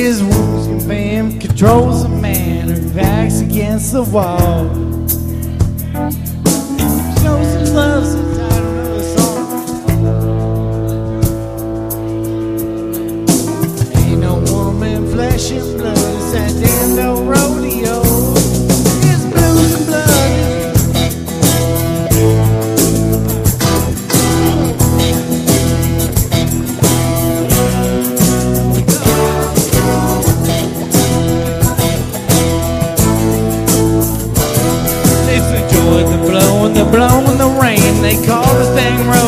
His wounds convey him, controls a man who backs against the wall. Shows his love's the title of the song. Ain't no woman, flesh and blood, it's that damn old rodeo. It's blues and blood. The blowing the rain, they call the thing road.